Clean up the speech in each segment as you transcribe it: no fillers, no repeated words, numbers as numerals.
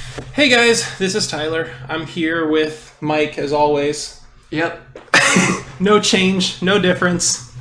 Hey guys, this is Tyler. I'm here with Mike as always. Yep. No change, no difference.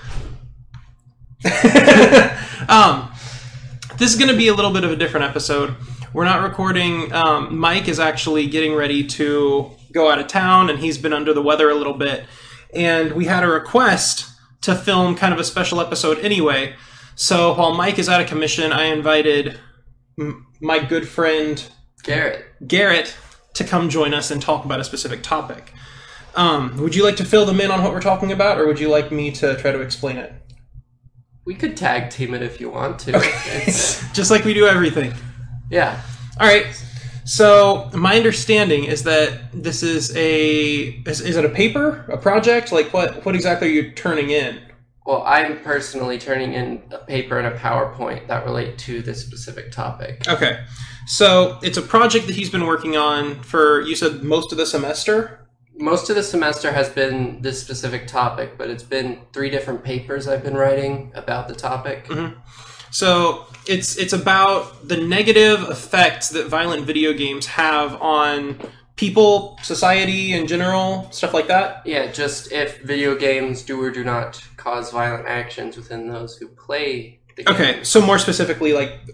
This is going to be a little bit of a different episode. We're not recording. Mike is actually getting ready to go out of town, and he's been under the weather a little bit. And we had a request to film kind of a special episode anyway. So while Mike is out of commission, I invited my good friend Garrett to come join us and talk about a specific topic. Would you like to fill them in on what we're talking about, or would you like me to try to explain it? We could tag team it if you want to. Okay. Just like we do everything. Yeah. All right. So my understanding is that this is is it a paper, a project? Like what exactly are you turning in? Well, I'm personally turning in a paper and a PowerPoint that relate to this specific topic. Okay. So it's a project that he's been working on for, you said, most of the semester? Most of the semester has been this specific topic, but it's been 3 different papers I've been writing about the topic. Mm-hmm. So it's about the negative effects that violent video games have on people, society in general, stuff like that? Yeah, just if video games do or do not cause violent actions within those who play the game. Okay, so more specifically,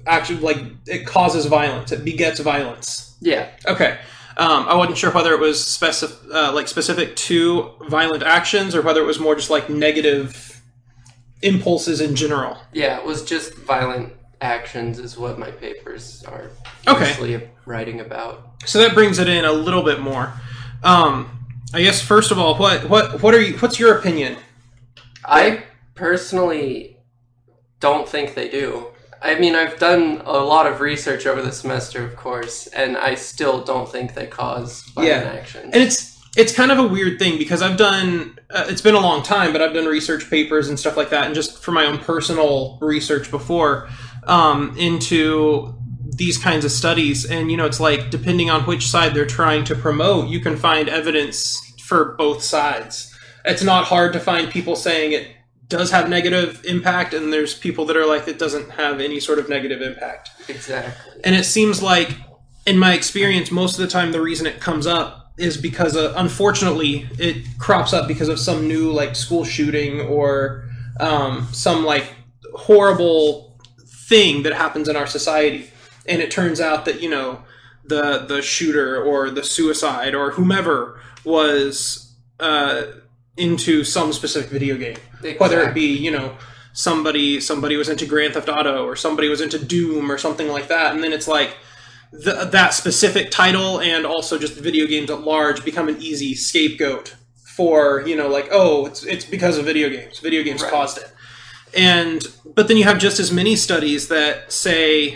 it causes violence, it begets violence. Yeah. Okay. I wasn't sure whether it was specific to violent actions or whether it was more just like negative impulses in general. Yeah, it was just violent actions is what my papers are mostly writing about. So that brings it in a little bit more. I guess first of all, what's your opinion? I personally don't think they do. I mean, I've done a lot of research over the semester, of course, and I still don't think they cause violent actions. And it's kind of a weird thing because I've done, it's been a long time, but I've done research papers and stuff like that, and just for my own personal research before, into these kinds of studies, and it's like, depending on which side they're trying to promote, you can find evidence for both sides. It's not hard to find people saying it does have negative impact, and there's people that are like, it doesn't have any sort of negative impact. Exactly. And it seems like, in my experience, most of the time the reason it comes up is because, unfortunately, it crops up because of some new, like, school shooting or some, like, horrible thing that happens in our society. And it turns out that, the shooter or the suicide or whomever was into some specific video game. Exactly. Whether it be, somebody was into Grand Theft Auto or somebody was into Doom or something like that. And then it's like that specific title and also just video games at large become an easy scapegoat for, it's because of video games. Video games caused it. But then you have just as many studies that say,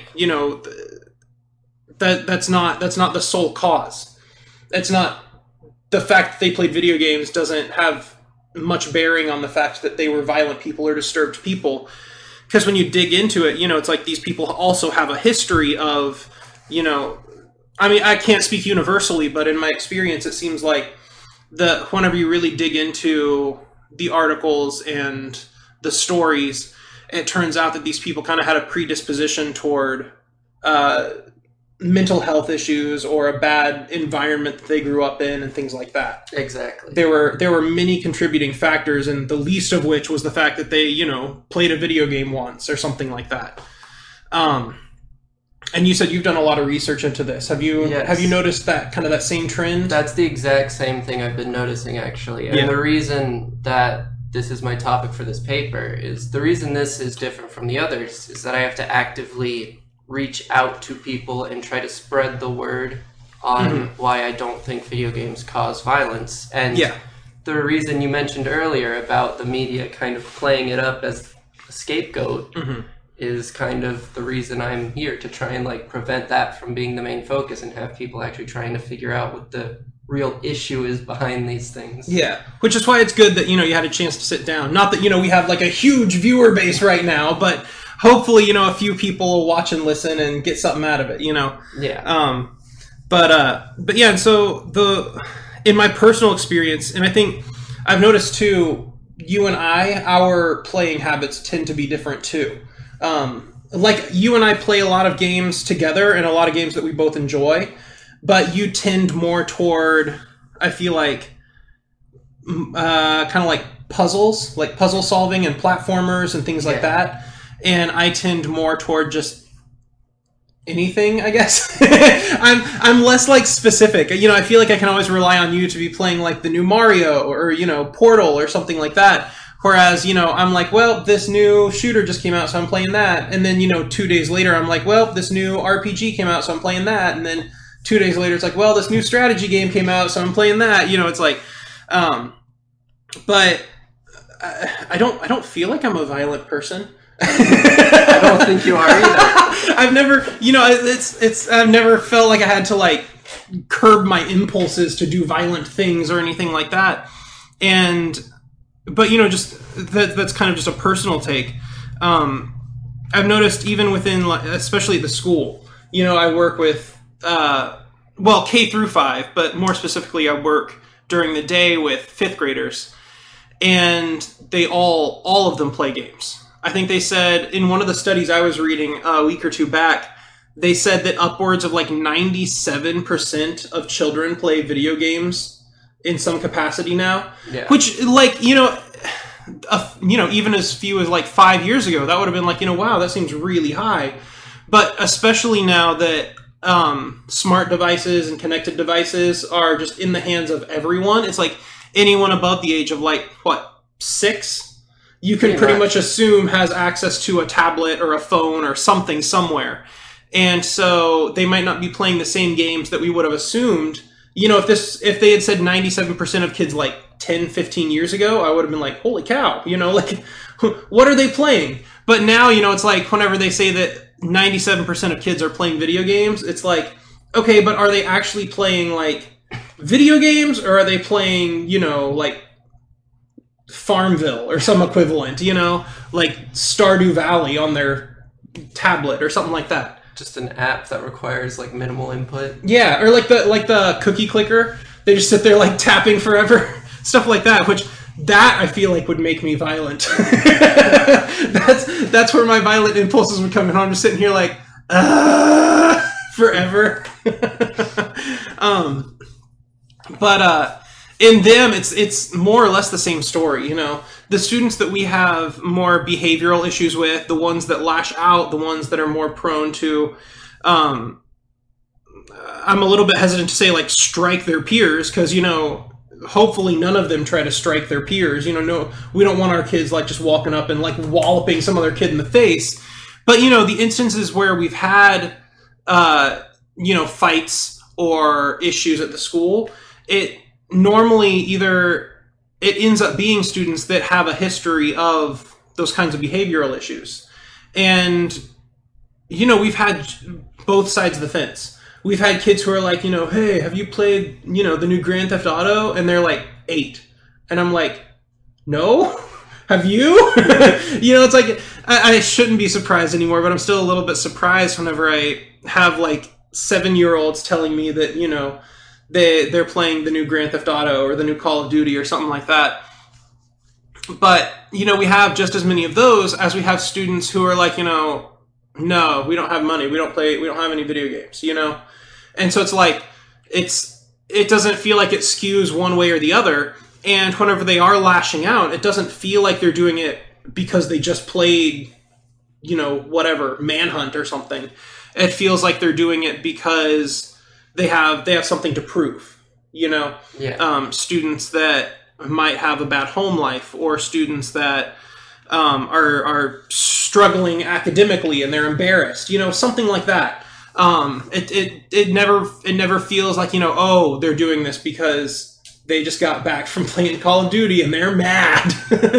that's not the sole cause. It's not the fact that they played video games doesn't have much bearing on the fact that they were violent people or disturbed people. Because when you dig into it, it's like these people also have a history of, I mean, I can't speak universally, but in my experience, it seems like whenever you really dig into the articles and the stories, it turns out that these people kind of had a predisposition toward mental health issues or a bad environment that they grew up in and things like that. Exactly. There were many contributing factors, and the least of which was the fact that they, played a video game once or something like that. And you said you've done a lot of research into this. Have you noticed that same trend? That's the exact same thing I've been noticing, actually. And the reason that this is my topic for this paper is the reason this is different from the others is that I have to actively reach out to people and try to spread the word on why I don't think video games cause violence. And the reason you mentioned earlier about the media kind of playing it up as a scapegoat is kind of the reason I'm here, to try and prevent that from being the main focus and have people actually trying to figure out what the real issue is behind these things. Yeah, which is why it's good that, you had a chance to sit down. Not that, we have a huge viewer base right now, but hopefully, a few people will watch and listen and get something out of it, Yeah. But yeah, and so in my personal experience, and I think I've noticed too, you and our playing habits tend to be different too. like you and I play a lot of games together and a lot of games that we both enjoy, but you tend more toward, I feel like, kind of like puzzles, like puzzle solving and platformers and things like that. And I tend more toward just anything, I guess. I'm less like specific. You know, I feel like I can always rely on you to be playing like the new Mario or, you know, Portal or something like that. Whereas, you know, I'm like, well, this new shooter just came out, so I'm playing that. And then, you know, 2 days later, I'm like, well, this new RPG came out, so I'm playing that. And then 2 days later, it's like, well, this new strategy game came out, so I'm playing that. You know, it's like, but I don't feel like I'm a violent person. I don't think you are either. I've never, you know, I've never felt like I had to like curb my impulses to do violent things or anything like that. But you know, just that's kind of just a personal take. I've noticed even within, especially the school, you know, I work with, well, K through 5, but more specifically, I work during the day with 5th graders, and they all of them play games. I think they said in one of the studies I was reading a week or two back, they said that upwards of like 97% of children play video games in some capacity now. Yeah. Which, like, you know, even as few as like 5 years ago, that would have been like, you know, wow, that seems really high. But especially now that smart devices and connected devices are just in the hands of everyone, it's like anyone above the age of like, what, 6? You can pretty much assume has access to a tablet or a phone or something somewhere. And so they might not be playing the same games that we would have assumed. You know, if they had said 97% of kids like 10, 15 years ago, I would have been like, holy cow, you know, like, what are they playing? But now, you know, it's like whenever they say that 97% of kids are playing video games, it's like, okay, but are they actually playing like video games, or are they playing, you know, like Farmville or some equivalent, you know, like Stardew Valley on their tablet or something like that? Just an app that requires like minimal input. Yeah, or like the cookie clicker. They just sit there like tapping forever, stuff like that. Which that I feel like would make me violent. that's where my violent impulses would come in. I'm just sitting here like forever. But in them, it's more or less the same story. You know, the students that we have more behavioral issues with, the ones that lash out, the ones that are more prone to, I'm a little bit hesitant to say like strike their peers, because, you know, hopefully none of them try to strike their peers. You know, no, we don't want our kids like just walking up and like walloping some other kid in the face. But, you know, the instances where we've had, you know, fights or issues at the school, it normally either it ends up being students that have a history of those kinds of behavioral issues. And, you know, we've had both sides of the fence. We've had kids who are like, you know, hey, have you played, you know, the new Grand Theft Auto? And they're like 8. And I'm like, no, have you? You know, it's like, I shouldn't be surprised anymore, but I'm still a little bit surprised whenever I have like 7-year-olds telling me that, you know, they're playing the new Grand Theft Auto or the new Call of Duty or something like that. But, you know, we have just as many of those as we have students who are like, you know, no, we don't have money. We don't have any video games, you know? And so it's like, it doesn't feel like it skews one way or the other. And whenever they are lashing out, it doesn't feel like they're doing it because they just played, you know, whatever, Manhunt or something. It feels like they're doing it because they have something to prove, you know? Yeah. Students that might have a bad home life, or students that are struggling academically and they're embarrassed, you know, something like that. It never feels like, you know, oh, they're doing this because they just got back from playing Call of Duty and they're mad.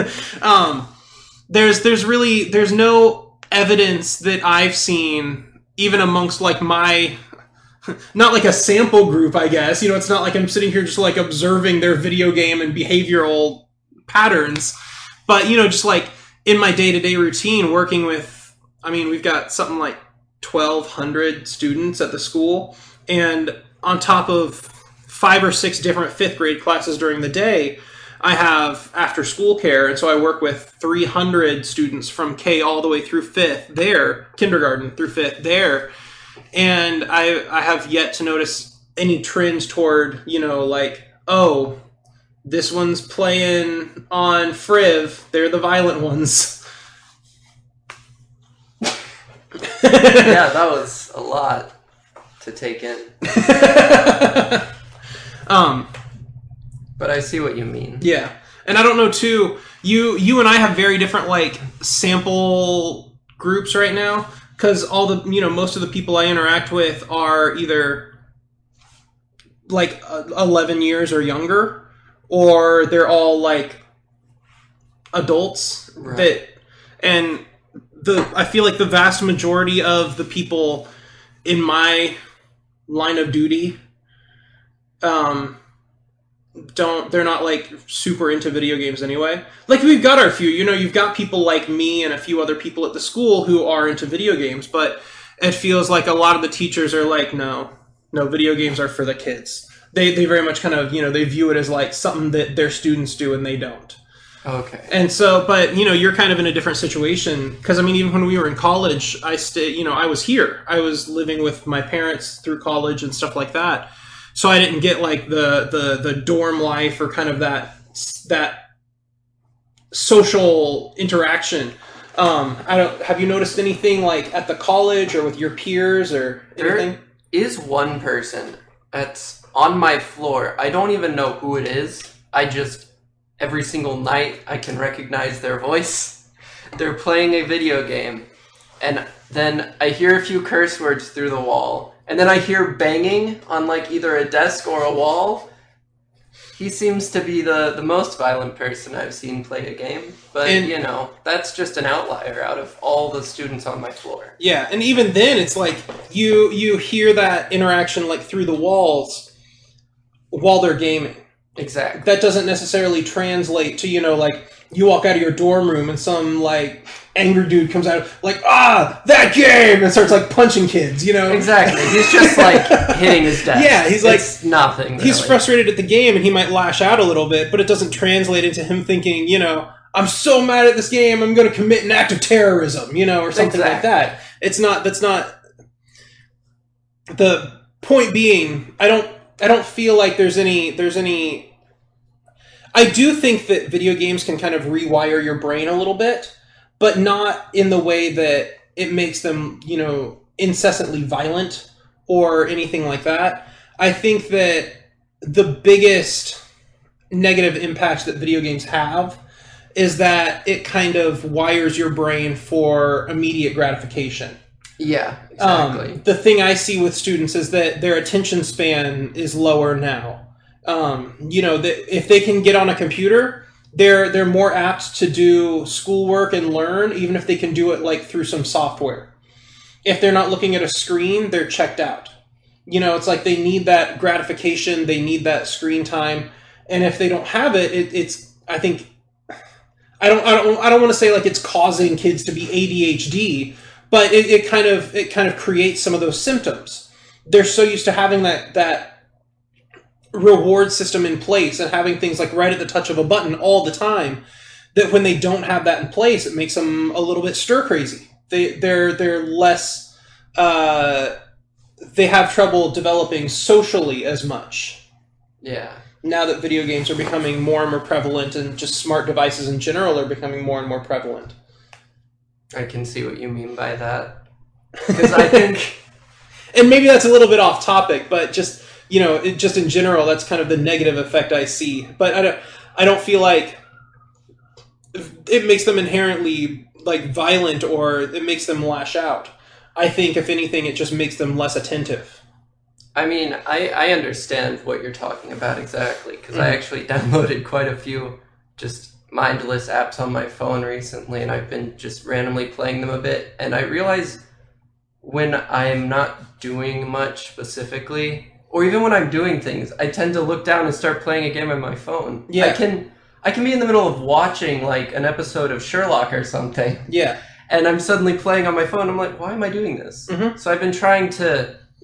There's no evidence that I've seen, even amongst like my, not like a sample group, I guess, you know, it's not like I'm sitting here just like observing their video game and behavioral patterns, but, you know, just like in my day-to-day routine working with, I mean, we've got something like 1,200 students at the school, and on top of 5 or 6 different 5th grade classes during the day, I have after school care, and so I work with 300 students from K all the way through 5th there, kindergarten through 5th there, and I have yet to notice any trends toward, like, oh, this one's playing on Friv, they're the violent ones. Yeah, that was a lot to take in. But I see what you mean. Yeah. And I don't know, too, you and I have very different, like, sample groups right now, because all the, most of the people I interact with are either, like, 11 years or younger, or they're all, like, adults. Right. And I feel like the vast majority of the people in my line of duty, they're not, like, super into video games anyway. Like, we've got our few, you've got people like me and a few other people at the school who are into video games, but it feels like a lot of the teachers are like, no, video games are for the kids. They very much kind of, they view it as, like, something that their students do and they don't. Okay. And so, but, you're kind of in a different situation, because, I mean, even when we were in college, I was here. I was living with my parents through college and stuff like that. So I didn't get, like, the dorm life or kind of that social interaction. Have you noticed anything, like, at the college or with your peers or anything? There is one person that's on my floor. I don't even know who it is. Every single night I can recognize their voice. They're playing a video game, and then I hear a few curse words through the wall, and then I hear banging on, like, either a desk or a wall. He seems to be the most violent person I've seen play a game, but, that's just an outlier out of all the students on my floor. Yeah, and even then, it's like, you hear that interaction, like, through the walls while they're gaming. Exactly. That doesn't necessarily translate to, like, you walk out of your dorm room and some, like, angry dude comes out, like, that game! And starts, like, punching kids, Exactly. He's just, like, hitting his desk. Yeah, he's like... It's nothing, really. He's frustrated at the game and he might lash out a little bit, but it doesn't translate into him thinking, I'm so mad at this game, I'm going to commit an act of terrorism, or something like that. That's not... The point being, I don't feel like there's any... I do think that video games can kind of rewire your brain a little bit, but not in the way that it makes them, incessantly violent or anything like that. I think that the biggest negative impact that video games have is that it kind of wires your brain for immediate gratification. Yeah, exactly. The thing I see with students is that their attention span is lower now. If they can get on a computer, they're more apt to do schoolwork and learn, even if they can do it, like, through some software. If they're not looking at a screen, they're checked out. It's like they need that gratification, they need that screen time, and if they don't have it, it's I think I don't want to say, like, it's causing kids to be ADHD, but it kind of creates some of those symptoms. They're so used to having that reward system in place and having things, like, right at the touch of a button all the time, that when they don't have that in place, it makes them a little bit stir crazy. They're less they have trouble developing socially as much. Yeah. Now that video games are becoming more and more prevalent, and just smart devices in general are becoming more and more prevalent. I can see what you mean by that. Because I think... And maybe that's a little bit off topic, but just... just in general, that's kind of the negative effect I see. But I don't feel like it makes them inherently, like, violent, or it makes them lash out. I think, if anything, it just makes them less attentive. I mean, I understand what you're talking about exactly, because I actually downloaded quite a few just mindless apps on my phone recently, and I've been just randomly playing them a bit, and I realize when I'm not doing much specifically... Or even when I'm doing things, I tend to look down and start playing a game on my phone. Yeah. I can be in the middle of watching, like, an episode of Sherlock or something. Yeah. And I'm suddenly playing on my phone. I'm like, why am I doing this? Mm-hmm. So I've been trying to,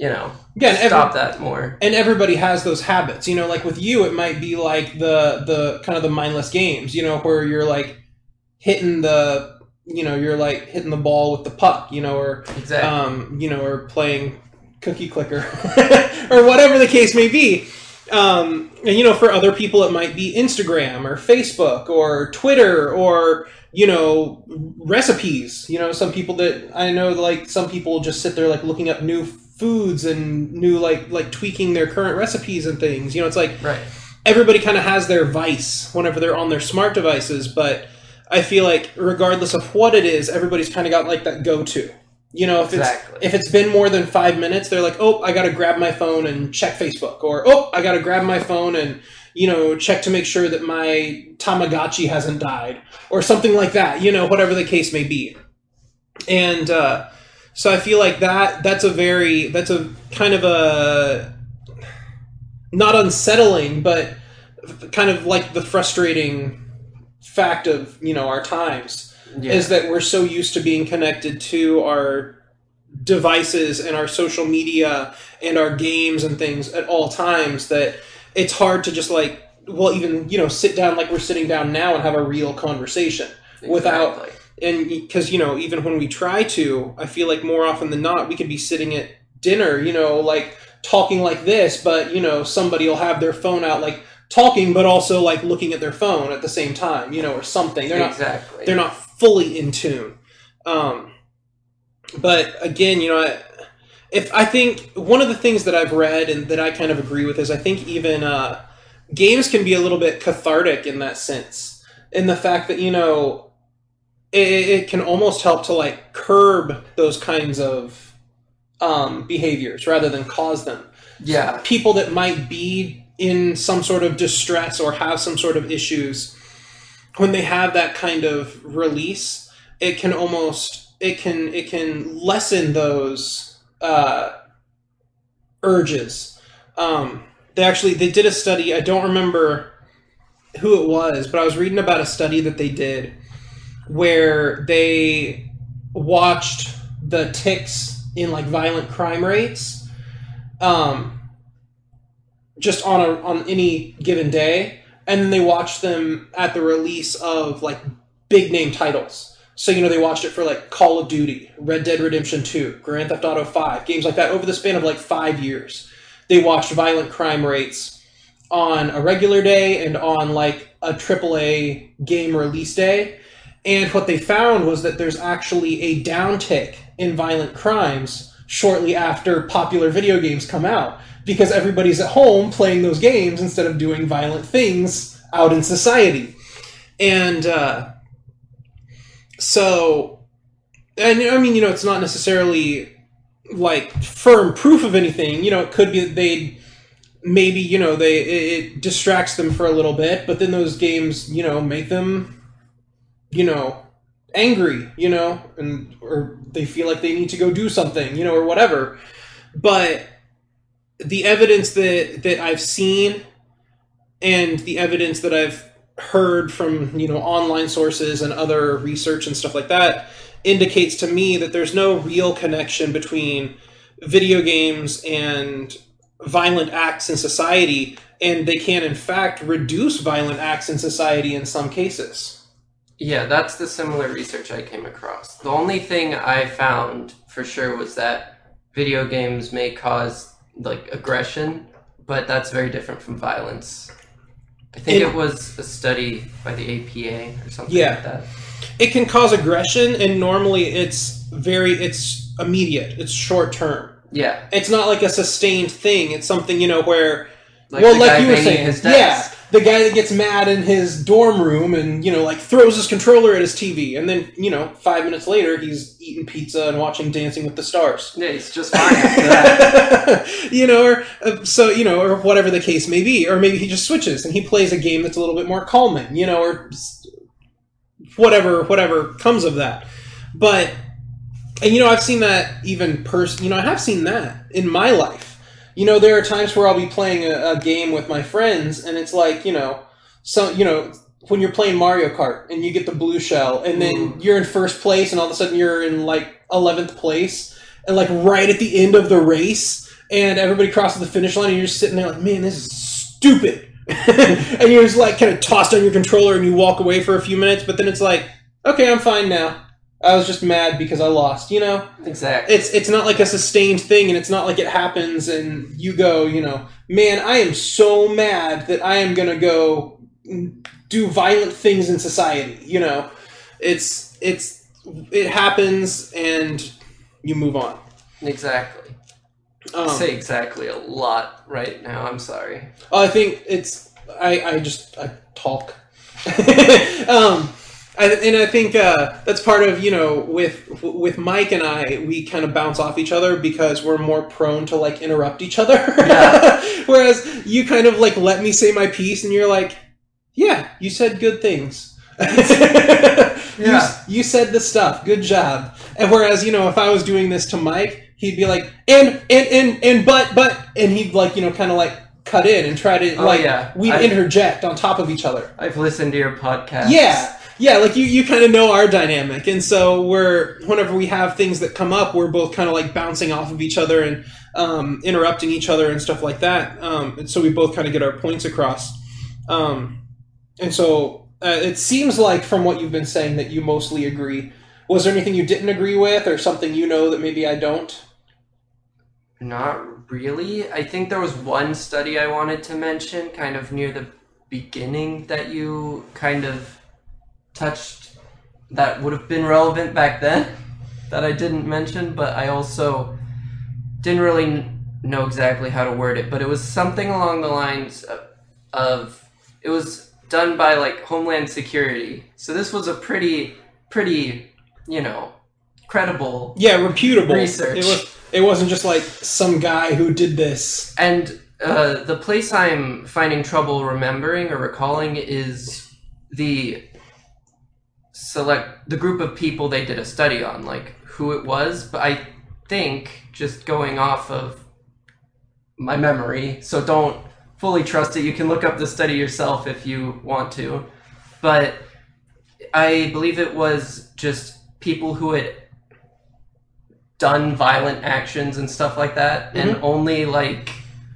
stop that more. And everybody has those habits, like with you, it might be like the kind of the mindless games, where you're like hitting the, you're like hitting the ball with the puck, or exactly. Or playing cookie clicker or whatever the case may be. And for other people, it might be Instagram or Facebook or Twitter or, recipes. Some people that I know, like some people just sit there like looking up new foods and new like tweaking their current recipes and things. It's like right. Everybody kind of has their vice whenever they're on their smart devices, but I feel like regardless of what it is, everybody's kind of got like that go-to. If it's been more than 5 minutes, they're like, oh, I got to grab my phone and check Facebook, or oh, I got to grab my phone and check to make sure that my Tamagotchi hasn't died, or something like that. Whatever the case may be, and so I feel like that's a kind of a not unsettling, but kind of like the frustrating fact of our times. Yeah. Is that we're so used to being connected to our devices and our social media and our games and things at all times that it's hard to just like, even, sit down like we're sitting down now and have a real conversation. Exactly. Without, and because, even when we try to, I feel like more often than not, we could be sitting at dinner, like talking like this, but, somebody will have their phone out, like talking, but also like looking at their phone at the same time, or something. They're not fully in tune. But again, I think one of the things that I've read and that I kind of agree with is I think even games can be a little bit cathartic in that sense, in the fact that it can almost help to like curb those kinds of behaviors rather than cause them. Yeah, people that might be in some sort of distress or have some sort of issues, when they have that kind of release, it can lessen those urges. They did a study. I don't remember who it was, but I was reading about a study that they did where they watched the ticks in like violent crime rates, just on any given day. And then they watched them at the release of like big name titles. So, they watched it for like Call of Duty, Red Dead Redemption 2, Grand Theft Auto 5, games like that over the span of like 5 years. They watched violent crime rates on a regular day and on like a AAA game release day. And what they found was that there's actually a downtick in violent crimes shortly after popular video games come out, because everybody's at home playing those games instead of doing violent things out in society. And it's not necessarily like firm proof of anything. It could be that it distracts them for a little bit, but then those games, make them, angry, or they feel like they need to go do something, or whatever. But the evidence that I've seen and the evidence that I've heard from, online sources and other research and stuff like that indicates to me that there's no real connection between video games and violent acts in society, and they can, in fact, reduce violent acts in society in some cases. Yeah, that's the similar research I came across. The only thing I found for sure was that video games may cause like aggression, but that's very different from violence. I think it was a study by the APA or something like that. It can cause aggression, and normally it's immediate. It's short term. Yeah. It's not like a sustained thing. It's something, where... like you were saying, his desk. Yeah. The guy that gets mad in his dorm room and, throws his controller at his TV. And then, 5 minutes later, he's eating pizza and watching Dancing with the Stars. Yeah, he's just fine after that. Or whatever the case may be. Or maybe he just switches and he plays a game that's a little bit more calming, or whatever comes of that. But, and, I've seen that even I have seen that in my life. There are times where I'll be playing a game with my friends, and it's like, when you're playing Mario Kart and you get the blue shell, and then you're in first place, and all of a sudden you're in like 11th place, and like right at the end of the race, and everybody crosses the finish line, and you're just sitting there like, man, this is stupid. And you're just like kind of tossed on your controller, and you walk away for a few minutes, but then it's like, okay, I'm fine now. I was just mad because I lost, you know? Exactly. It's not like a sustained thing, and it's not like it happens and you go, you know, man, I am so mad that I am going to go do violent things in society, you know? It happens and you move on. Exactly. I say exactly a lot right now. I'm sorry. I think I talk. I think that's part of, you know, with Mike and I, we kind of bounce off each other because we're more prone to like interrupt each other. Yeah. Whereas you kind of like let me say my piece and you're like, yeah, you said good things. Yeah. You said the stuff. Good job. And whereas, you know, if I was doing this to Mike, he'd be like, but, and he'd like, you know, kind of like cut in and try to we'd interject on top of each other. I've listened to your podcast. Yeah, like you kind of know our dynamic, and so whenever we have things that come up, we're both kind of like bouncing off of each other and interrupting each other and stuff like that. And so we both kind of get our points across. And so it seems like from what you've been saying that you mostly agree. Was there anything you didn't agree with, or something you know that maybe I don't? Not really. I think there was one study I wanted to mention, kind of near the beginning, that you kind of touched that would have been relevant back then that I didn't mention, but I also didn't really know exactly how to word it, but it was something along the lines of it was done by like Homeland Security. So this was a pretty, you know, credible, reputable research. It wasn't just like some guy who did this. And the place I'm finding trouble remembering or recalling is the group of people they did a study on, like who it was. But I think, just going off of my memory, so don't fully trust it. You can look up the study yourself if you want to. But I believe it was just people who had done violent actions and stuff like that, and only like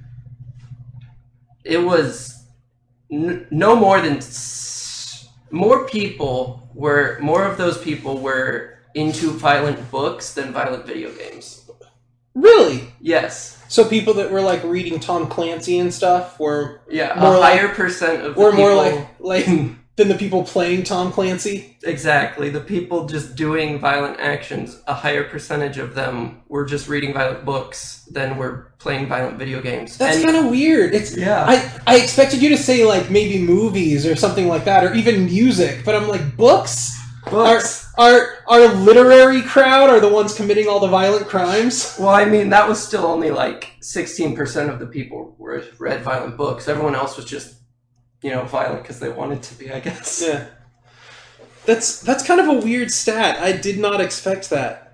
it was no more than more of those people were into violent books than violent video games. Really? Yes. So people that were like reading Tom Clancy and stuff were more a higher percent of the were people, more like than the people playing Tom Clancy. Exactly. The people just doing violent actions, a higher percentage of them were just reading violent books than were playing violent video games. That's kind of weird. I expected you to say like maybe movies or something like that, or even music, but I'm like, books? Our literary crowd are the ones committing all the violent crimes? Well, I mean, that was still only like 16% of the people read violent books. Everyone else was just, you know, violent because they wanted to be, I guess. Yeah. That's kind of a weird stat. I did not expect that.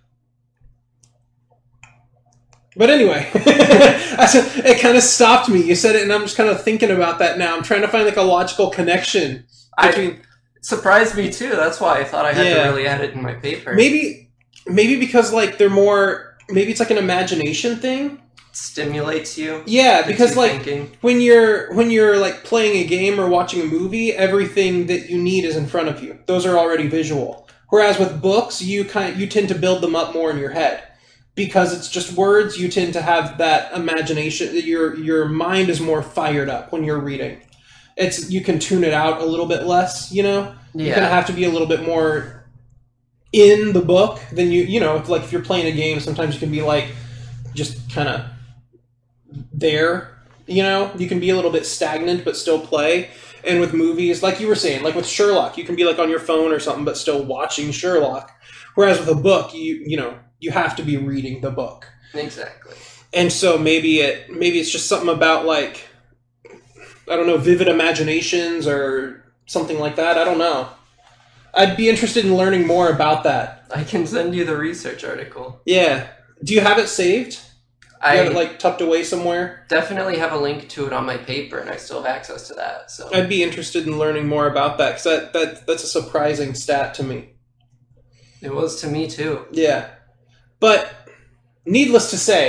But anyway, it kind of stopped me. You said it, and I'm just kind of thinking about that now. I'm trying to find like a logical connection between... It surprised me too. That's why I thought I had to really add it in my paper. Maybe because like they're more... Maybe it's like an imagination thing. Stimulates you. Yeah, because like thinking. when you're like playing a game or watching a movie, everything that you need is in front of you. Those are already visual. Whereas with books, you tend to build them up more in your head. Because it's just words, you tend to have that imagination. Your mind is more fired up when you're reading. You can tune it out a little bit less, you know? Yeah. You're going to have to be a little bit more in the book than you know, if you're playing a game, sometimes you can be like just kind of there, you know? You can be a little bit stagnant but still play. And with movies, like you were saying, like with Sherlock, you can be like on your phone or something but still watching Sherlock. Whereas with a book, you know, you have to be reading the book. Exactly. And so maybe it's just something about like, I don't know, vivid imaginations or something like that. I don't know. I'd be interested in learning more about that. I can send you the research article. Yeah. Do you have it saved? Do you have it like tucked away somewhere? Definitely have a link to it on my paper, and I still have access to that. So I'd be interested in learning more about that, because that's a surprising stat to me. It was to me too. Yeah. But needless to say,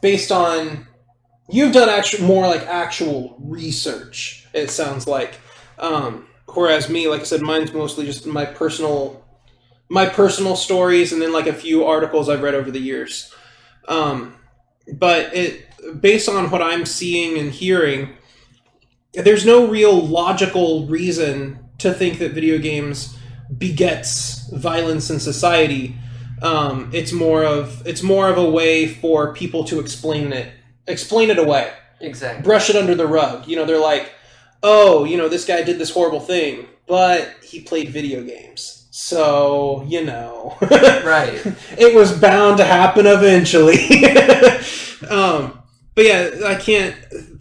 based on you've done more like actual research. It sounds like, whereas me, like I said, mine's mostly just my personal stories, and then like a few articles I've read over the years. But based on what I'm seeing and hearing, there's no real logical reason to think that video games begets violence in society. It's more of a way for people to explain it away. Exactly. Brush it under the rug. They're like, oh, this guy did this horrible thing, but he played video games. So, Right. It was bound to happen eventually. But yeah, I can't...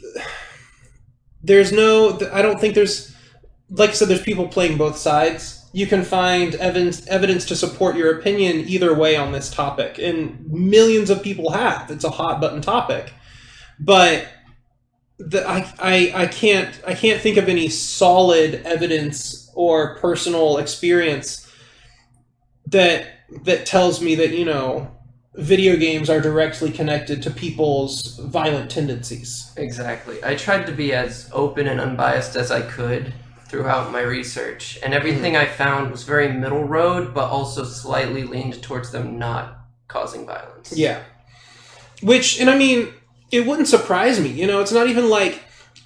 I don't think there's... Like I said, there's people playing both sides. You can find evidence to support your opinion either way on this topic, and millions of people have. It's a hot button topic. But I can't think of any solid evidence or personal experience that tells me that video games are directly connected to people's violent tendencies. Exactly. I tried to be as open and unbiased as I could throughout my research, and everything I found was very middle road, but also slightly leaned towards them not causing violence. Yeah. And I mean, it wouldn't surprise me. It's not even like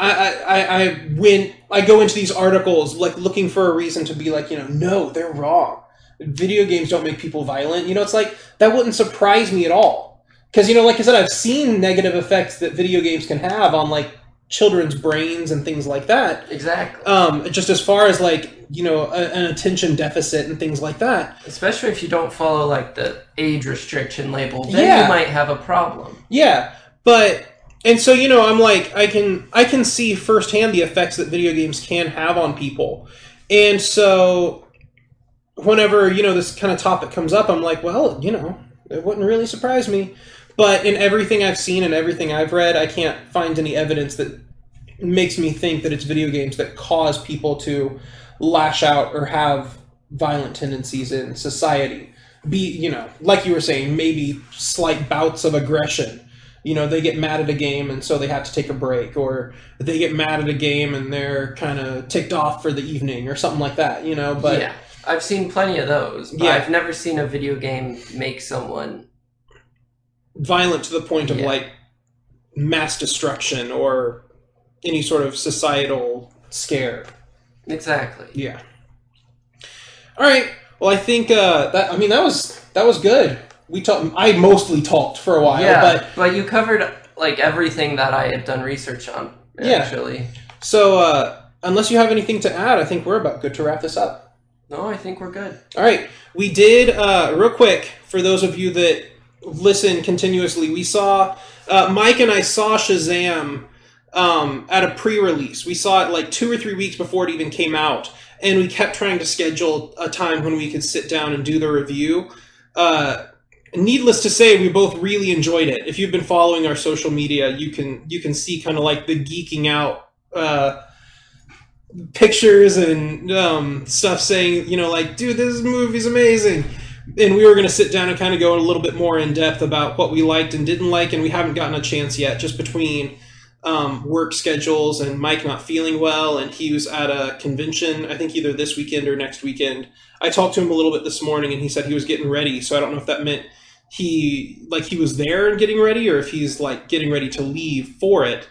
when I go into these articles like looking for a reason to be like, no, they're wrong. Video games don't make people violent. It's like, that wouldn't surprise me at all. Because, like I said, I've seen negative effects that video games can have on, like, children's brains and things like that. Exactly. Just as far as, like, an attention deficit and things like that. Especially if you don't follow, like, the age restriction label, then you might have a problem. Yeah, and so, I'm like, I can see firsthand the effects that video games can have on people. And so whenever, this kind of topic comes up, I'm like, well, it wouldn't really surprise me. But in everything I've seen and everything I've read, I can't find any evidence that makes me think that it's video games that cause people to lash out or have violent tendencies in society. Like you were saying, maybe slight bouts of aggression. They get mad at a game and so they have to take a break, or they get mad at a game and they're kind of ticked off for the evening or something like that, but... Yeah, I've seen plenty of those, but I've never seen a video game make someone... violent to the point of, like, mass destruction or any sort of societal scare. Exactly. Yeah. All right. Well, I think that was good. I mostly talked for a while, but you covered like everything that I had done research on. Actually. Yeah. So unless you have anything to add, I think we're about good to wrap this up. No, I think we're good. All right. We did real quick for those of you that listen continuously. We saw Mike and I saw Shazam at a pre-release. We saw it like 2 or 3 weeks before it even came out, and we kept trying to schedule a time when we could sit down and do the review. Needless to say, we both really enjoyed it. If you've been following our social media, you can see kind of like the geeking out pictures and stuff saying, like, dude, this movie's amazing. And we were going to sit down and kind of go a little bit more in depth about what we liked and didn't like, and we haven't gotten a chance yet, just between work schedules and Mike not feeling well, and he was at a convention, I think either this weekend or next weekend. I talked to him a little bit this morning, and he said he was getting ready, so I don't know if that meant he was there and getting ready, or if he's like getting ready to leave for it.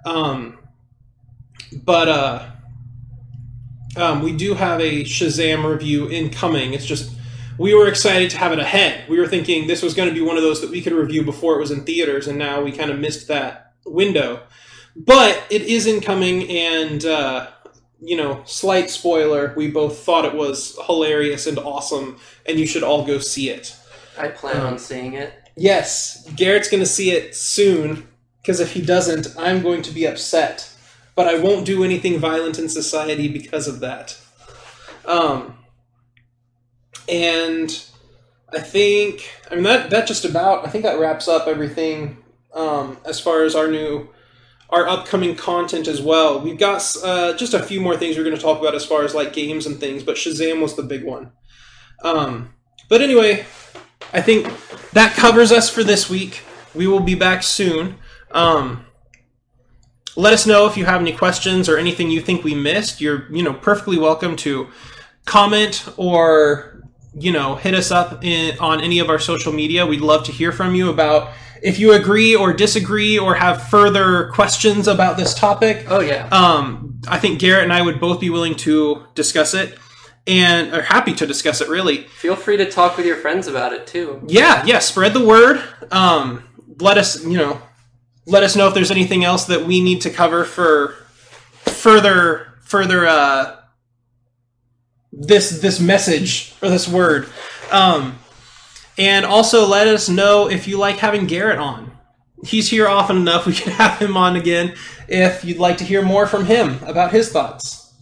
We do have a Shazam review incoming. It's just, we were excited to have it ahead. We were thinking this was going to be one of those that we could review before it was in theaters, and now we kind of missed that window. But it is incoming, and, slight spoiler, we both thought it was hilarious and awesome, and you should all go see it. I plan on seeing it. Yes, Garrett's going to see it soon, because if he doesn't, I'm going to be upset. But I won't do anything violent in society because of that. And I think, that just about, I think that wraps up everything as far as our upcoming content as well. We've got just a few more things we're going to talk about as far as like games and things, but Shazam was the big one. But anyway, I think that covers us for this week. we will be back soon. Let us know if you have any questions or anything you think we missed. You're, perfectly welcome to comment or, hit us up on any of our social media. We'd love to hear from you about if you agree or disagree or have further questions about this topic. Oh, yeah. I think Garrett and I would both be willing to discuss it and are happy to discuss it, really. Feel free to talk with your friends about it, too. Yeah, spread the word. Let us know if there's anything else that we need to cover for further this message or this word. And also let us know if you like having Garrett on. He's here often enough. We can have him on again if you'd like to hear more from him about his thoughts.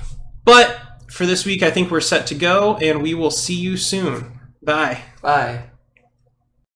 But for this week, I think we're set to go, and we will see you soon. Bye. Bye.